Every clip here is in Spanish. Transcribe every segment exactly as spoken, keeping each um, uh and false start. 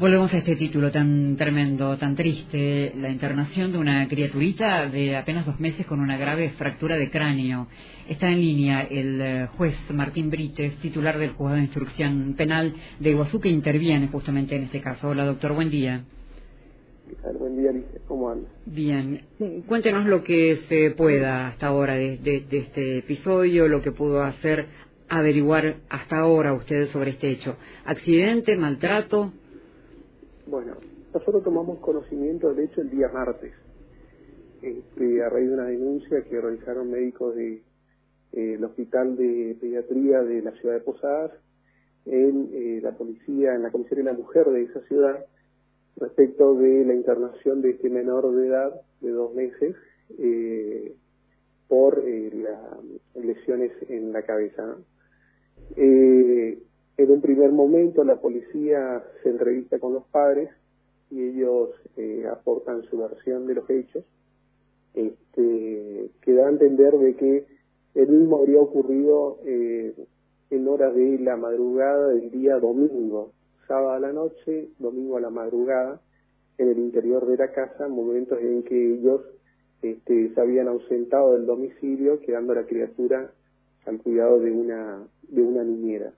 Volvemos a este título tan tremendo, tan triste, la internación de una criaturita de apenas dos meses con una grave fractura de cráneo. Está en línea el eh, juez Martín Brites, titular del Juzgado de Instrucción Penal de Iguazú, que interviene justamente en este caso. Hola, doctor, buen día. ¿Qué tal? Buen día, Alicia. ¿Cómo anda? Bien, cuéntenos lo que se pueda hasta ahora de, de, de este episodio, lo que pudo hacer averiguar hasta ahora ustedes sobre este hecho. ¿Accidente, maltrato? Bueno, nosotros tomamos conocimiento del hecho el día martes, este, a raíz de una denuncia que realizaron médicos del de, eh, Hospital de Pediatría de la ciudad de Posadas, en eh, la policía, en la comisaría de la mujer de esa ciudad, respecto de la internación de este menor de edad de dos meses eh, por eh, las lesiones en la cabeza, ¿no? Eh, En un primer momento la policía se entrevista con los padres y ellos eh, aportan su versión de los hechos, este, que da a entender de que el mismo habría ocurrido eh, en horas de la madrugada del día domingo, sábado a la noche, domingo a la madrugada, en el interior de la casa, momentos en que ellos este, se habían ausentado del domicilio, quedando la criatura al cuidado de una, de una niñera.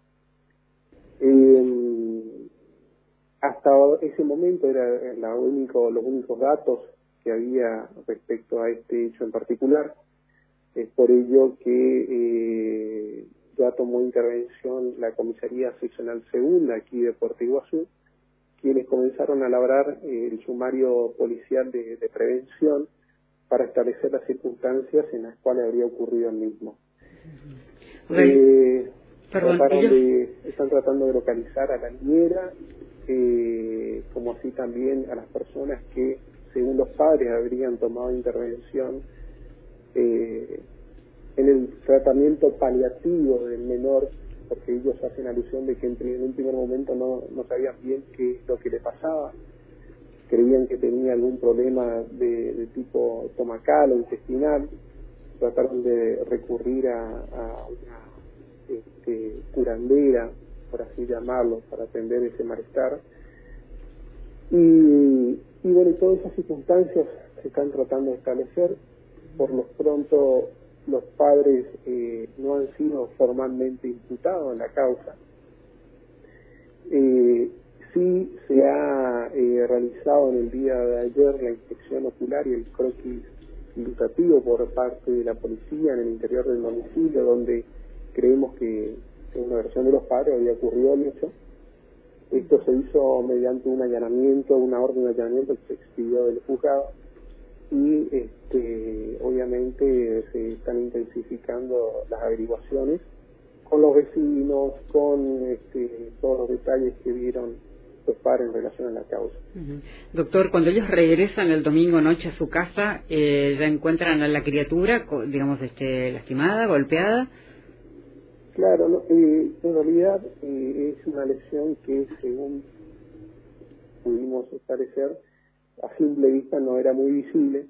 Eh, hasta ese momento eran la único, los únicos datos que había respecto a este hecho en particular. Es por ello que eh, ya tomó intervención la Comisaría Seccional Segunda aquí de Puerto Iguazú, quienes comenzaron a elaborar eh, el sumario policial de, de prevención para establecer las circunstancias en las cuales habría ocurrido el mismo. Okay. Eh, Perdón, trataron ellos... de, están tratando de localizar a la niñera, eh, como así también a las personas que, según los padres, habrían tomado intervención eh, en el tratamiento paliativo del menor, porque ellos hacen alusión de que en un primer momento no, no sabían bien qué es lo que le pasaba, creían que tenía algún problema de, de tipo estomacal o intestinal, trataron de recurrir a, a una Este, curandera, por así llamarlo, para atender ese malestar. Y, y bueno, todas esas circunstancias se están tratando de establecer. Por lo pronto, los padres eh, no han sido formalmente imputados en la causa. Eh, sí se ha eh, realizado en el día de ayer la inspección ocular y el croquis indicativo por parte de la policía en el interior del domicilio, donde creemos que, en una versión de los padres, había ocurrido el hecho. Esto se hizo mediante un allanamiento, una orden de allanamiento que se expidió del juzgado, y este, obviamente se están intensificando las averiguaciones con los vecinos, con este, todos los detalles que vieron los padres en relación a la causa. Uh-huh. Doctor, cuando ellos regresan el domingo noche a su casa, eh, ¿ya encuentran a la criatura, digamos, este, lastimada, golpeada? Claro, no, eh, en realidad eh, es una lesión que, según pudimos establecer, a simple vista no era muy visible,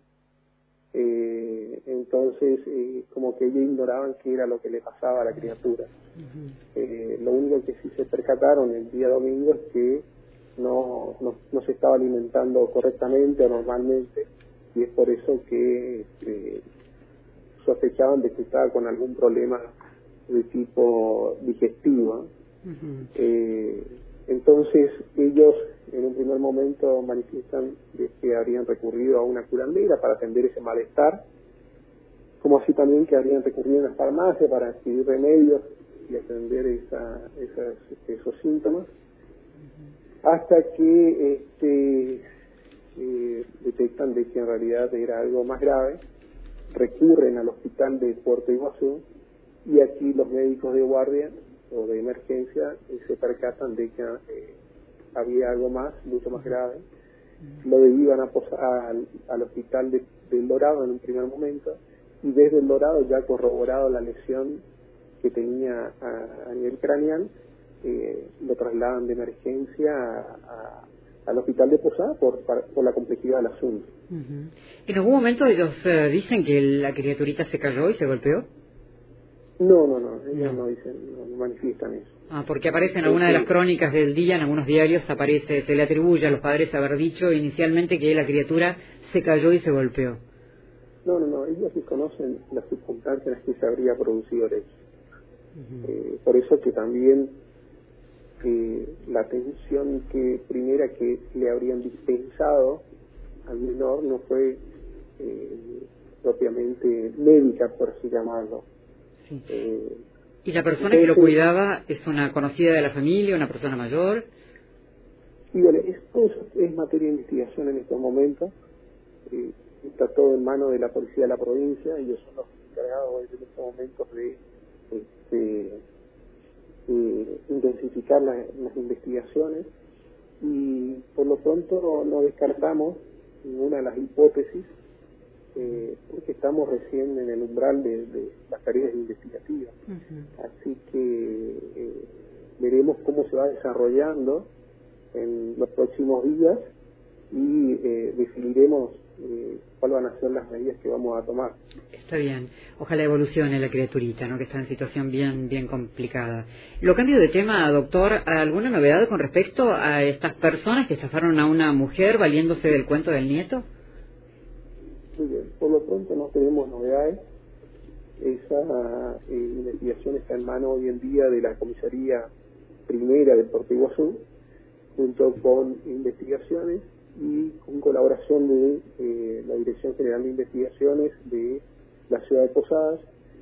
eh, entonces eh, como que ellos ignoraban qué era lo que le pasaba a la criatura. Uh-huh. Eh, lo único que sí se percataron el día domingo es que no, no, no se estaba alimentando correctamente o normalmente, y es por eso que eh, sospechaban de que estaba con algún problema de tipo digestivo. Uh-huh. eh, entonces ellos en un primer momento manifiestan de que habrían recurrido a una curandera para atender ese malestar, como así también que habrían recurrido a una farmacia para adquirir remedios y atender esa, esas, esos síntomas, uh-huh. hasta que este, eh, detectan de que en realidad era algo más grave, recurren al hospital de Puerto Iguazú, y aquí los médicos de guardia o de emergencia eh, se percatan de que eh, había algo más, mucho más grave. Uh-huh. Lo derivan a a, al, al hospital de, del Dorado en un primer momento, y desde el Dorado, ya corroborado la lesión que tenía a, a nivel craneal, eh, lo trasladan de emergencia a, a, al hospital de Posadas por, por la complejidad del asunto. Uh-huh. ¿En algún momento ellos uh, dicen que la criaturita se cayó y se golpeó? No, no, no, ellos no, no dicen, no manifiestan eso. Ah, porque aparece en alguna de las crónicas del día, en algunos diarios aparece, se le atribuye a los padres haber dicho inicialmente que la criatura se cayó y se golpeó. No, no, no, ellos desconocen las circunstancias en las que se habría producido el hecho. Uh-huh. eh, por eso que también eh, la atención que primera que le habrían dispensado al menor no fue eh, propiamente médica, por así llamarlo. Sí. Eh, ¿Y la persona entonces, que lo cuidaba es una conocida de la familia, una persona mayor? Y bueno, esto es, es materia de investigación en estos momentos. Eh, está todo en manos de la policía de la provincia. Ellos son los encargados en estos momentos de este, eh, intensificar la, las investigaciones. Y por lo pronto no, no descartamos ninguna de las hipótesis, eh, porque estamos recién en el umbral de, de las tareas investigativas. Uh-huh. Así que eh, veremos cómo se va desarrollando en los próximos días y eh, definiremos eh, cuáles van a ser las medidas que vamos a tomar. Está bien. Ojalá evolucione la criaturita, ¿no? Que está en situación bien bien complicada. Lo cambio de tema, doctor. ¿Alguna novedad con respecto a estas personas que estafaron a una mujer valiéndose del cuento del nieto? Muy bien. Por lo pronto no tenemos novedades. Esa eh, investigación está en manos hoy en día de la comisaría primera del Puerto Iguazú, junto con investigaciones y con colaboración de eh, la Dirección General de Investigaciones de la ciudad de Posadas,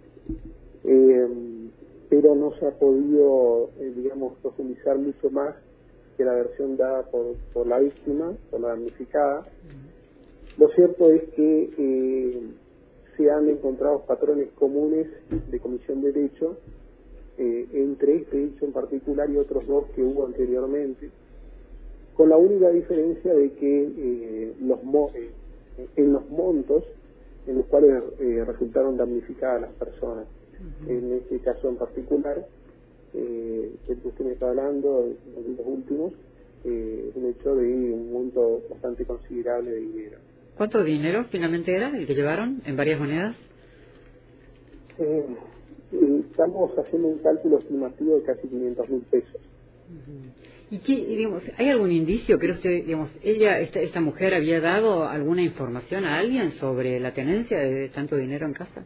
eh, pero no se ha podido, eh, digamos, profundizar mucho más que la versión dada por, por la víctima, por la damnificada. Lo cierto es que eh, se han encontrado patrones comunes de comisión de hecho eh, entre este hecho en particular y otros dos que hubo anteriormente, con la única diferencia de que eh, los mo eh, en los montos en los cuales eh, resultaron damnificadas las personas. Uh-huh. En este caso en particular, eh, el que usted me está hablando, de los últimos, eh, un hecho de un monto bastante considerable de dinero. ¿Cuánto dinero finalmente era el que llevaron en varias monedas? Eh, eh, estamos haciendo un cálculo estimativo de casi quinientos mil pesos. Uh-huh. ¿Y qué, digamos, hay algún indicio, cree usted, digamos, ella, esta, esta mujer había dado alguna información a alguien sobre la tenencia de tanto dinero en casa?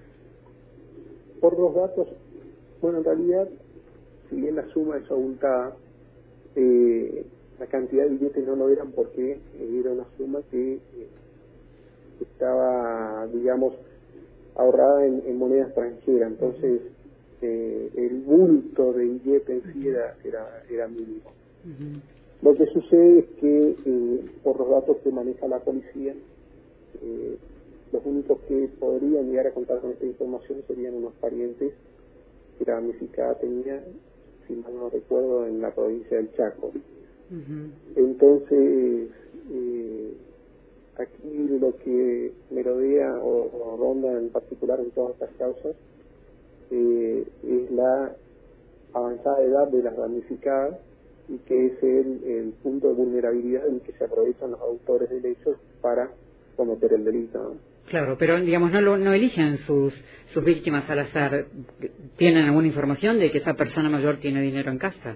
Por los datos, bueno, en realidad, si bien la suma es abultada, eh, la cantidad de billetes no lo eran porque eh, era una suma que eh, estaba, digamos, ahorrada en, en moneda extranjera, entonces eh, el bulto de billete en sí era, era, era mínimo. Uh-huh. Lo que sucede es que eh, por los datos que maneja la policía, eh, los únicos que podrían llegar a contar con esta información serían unos parientes que la damnificada tenía, si mal no recuerdo, en la provincia del Chaco. Uh-huh. Entonces, eh, aquí lo que merodea o, o ronda en particular en todas estas causas eh, es la avanzada edad de las damnificadas, y que es el, el punto de vulnerabilidad en que se aprovechan los autores del hecho para cometer el delito, ¿no? Claro, pero digamos, no, lo, no eligen sus, sus víctimas al azar. ¿Tienen alguna información de que esa persona mayor tiene dinero en casa?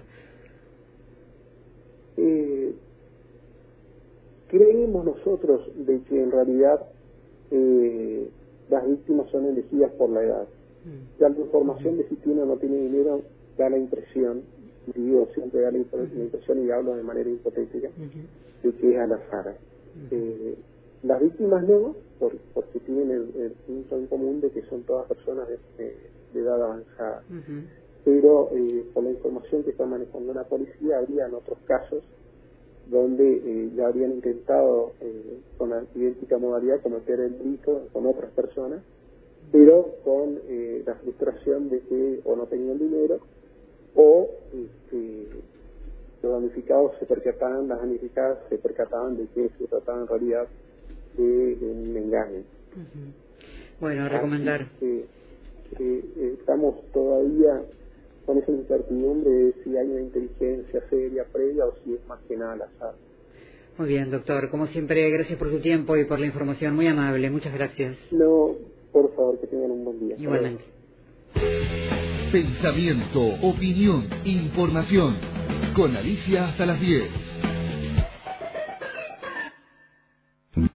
Eh, creemos nosotros de que en realidad eh, las víctimas son elegidas por la edad. Mm. Ya la información de si tiene o no tiene dinero da la impresión, digo, siempre da la impresión, y hablo de manera hipotética, uh-huh, de que es al azar. Uh-huh. Eh, las víctimas no, por, porque tienen el, el punto en común de que son todas personas de, de, de edad avanzada. Uh-huh. Pero eh, por la información que está manejando la policía, habrían otros casos donde eh, ya habrían intentado eh, con la idéntica modalidad cometer el delito con otras personas, pero con eh, la frustración de que o no tenían dinero, o este, los damnificados se percataban, las damnificadas se percataban de que se trataba en realidad de, de un engaño. Uh-huh. Bueno, a recomendar. Que, que, eh, estamos todavía con esa incertidumbre de si hay una inteligencia seria previa o si es más que nada al azar. Muy bien, doctor. Como siempre, gracias por su tiempo y por la información. Muy amable. Muchas gracias. No, por favor, que tengan un buen día. Igualmente. Pensamiento, opinión, información. Con Alicia hasta las diez.